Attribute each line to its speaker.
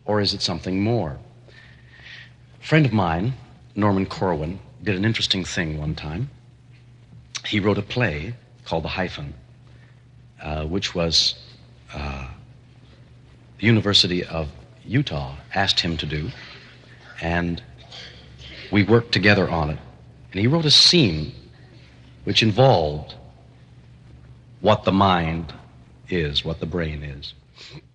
Speaker 1: Or is it something more? A friend of mine, Norman Corwin, did an interesting thing one time. He wrote a play called The Hyphen, which was the University of Utah asked him to do, and we worked together on it. And he wrote a scene which involved what the mind is, what the brain is.